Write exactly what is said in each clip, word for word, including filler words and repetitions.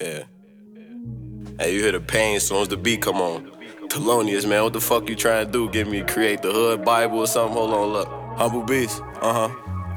Yeah. Hey, you hear the pain as soon as the beat come on. Thelonious, man, what the fuck you trying to do? Give me create the hood Bible or something? Hold on, look. Humble Beast, uh-huh.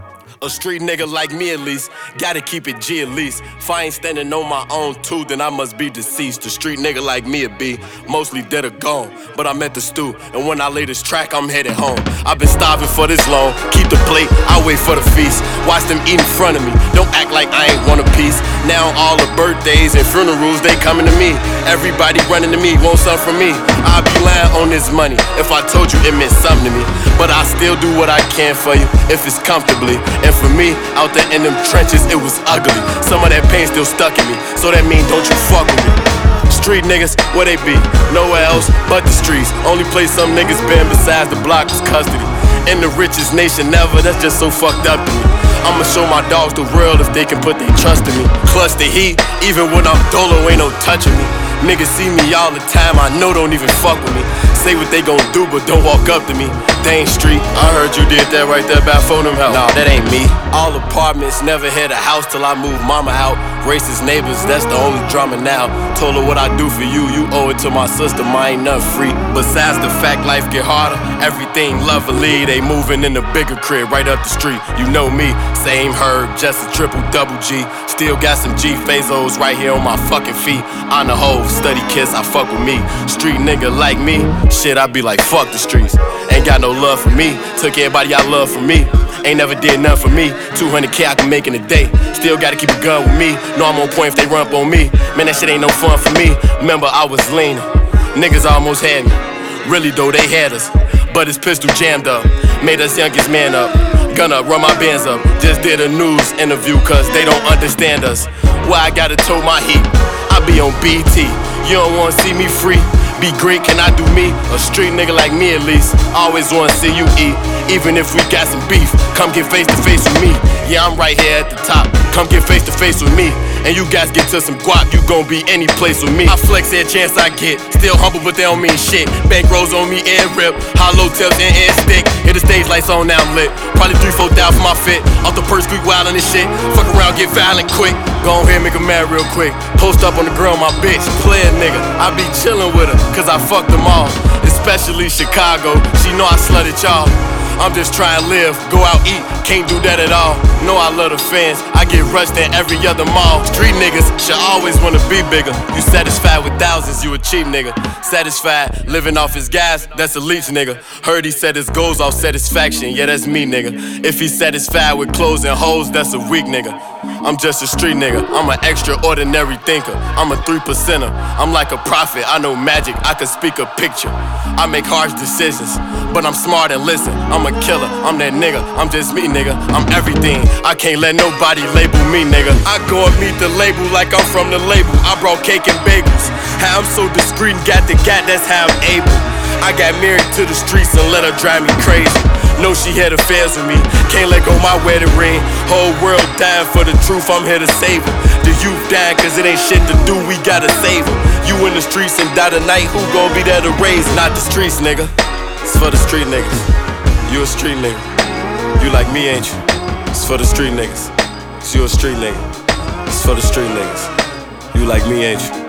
A street nigga like me at least, gotta keep it G at least. If I ain't standing on my own too, then I must be deceased. A street nigga like me would be mostly dead or gone, but I'm at the stew, and when I lay this track, I'm headed home. I've been starving for this long, keep the plate, I wait for the feast. Watch them eat in front of me, don't act like I ain't want a piece. Now all the birthdays and funerals, they coming to me. Everybody running to me, want something from me. I'll be lying on this money if I told you it meant something to me. But I still do what I can for you, if it's comfortably. And for me, out there in them trenches, it was ugly. Some of that pain still stuck in me, so that mean don't you fuck with me. Street niggas, where they be? Nowhere else but the streets. Only place some niggas been besides the block was custody. In the richest nation ever, that's just so fucked up to me. I'ma show my dogs the world if they can put their trust in me. Clutch the heat, even when I'm dolo, ain't no touching me. Niggas see me all the time, I know don't even fuck with me. Say what they gon' do, but don't walk up to me. Dane Street, I heard you did that right there by phone them help. Nah, that ain't me. All apartments, never had a house till I moved mama out. Racist neighbors, that's the only drama now. Told her what I do for you, you owe it to my sister, mine ain't nothing free. Besides the fact life get harder, everything lovely. They moving in the bigger crib right up the street. You know me, same herb, just a triple double G. Still got some G Fazos right here on my fucking feet. On the whole, study kiss, I fuck with me. Street nigga like me, shit, I be like fuck the streets. Ain't got no love for me, took everybody I love from me. Ain't never did nothing for me, two hundred K I can make in a day. Still gotta keep a gun with me, know I'm on point if they run up on me. Man, that shit ain't no fun for me, remember I was leaning. Niggas almost had me, really though they had us. But his pistol jammed up, made us youngest man up. Gonna run my bands up, just did a news interview cause they don't understand us. Why I gotta tow my heat, I be on B T. You don't wanna see me free, be great, can I do me? A street nigga like me at least, always wanna see you eat. Even if we got some beef, come get face to face with me. Yeah, I'm right here at the top, come get face to face with me. And you guys get to some guap, you gon' be any place with me. I flex every chance I get, still humble but they don't mean shit. Bank rolls on me and rip, hollow tips and air stick. Hit the stage lights on, now I'm lit. Probably three, four thousand for my fit. Off the purse, squeak wild on this shit. Fuck around, get violent quick. Go on here, make a mad real quick. Post up on the grill, my bitch, player nigga. I be chillin' with her, cause I fucked them all. Especially Chicago, she know I slutted y'all. I'm just trying to live, go out eat, can't do that at all. Know I love the fans, I get rushed in every other mall. Street niggas should always wanna be bigger. You satisfied with thousands, you a cheap nigga. Satisfied, living off his gas, that's a leech nigga. Heard he set his goals off satisfaction, yeah that's me nigga. If he's satisfied with clothes and hoes, that's a weak nigga. I'm just a street nigga, I'm an extraordinary thinker. I'm a three percenter, I'm like a prophet, I know magic, I can speak a picture. I make harsh decisions, but I'm smart and listen. I'm a killer, I'm that nigga, I'm just me nigga. I'm everything, I can't let nobody label me nigga. I go and meet the label like I'm from the label. I brought cake and bagels, how I'm so discreet and got the gat, that's how I'm able. I got married to the streets and let her drive me crazy. Know she had affairs with me, can't let go my wedding ring. Whole world dying for the truth, I'm here to save her. The youth dying cause it ain't shit to do, we gotta save her. You in the streets and die tonight, who gon' be there to raise? Not the streets nigga, it's for the street niggas. You a street nigga, you like me ain't you? It's for the street niggas, it's you a street nigga. It's for the street niggas, you like me ain't you?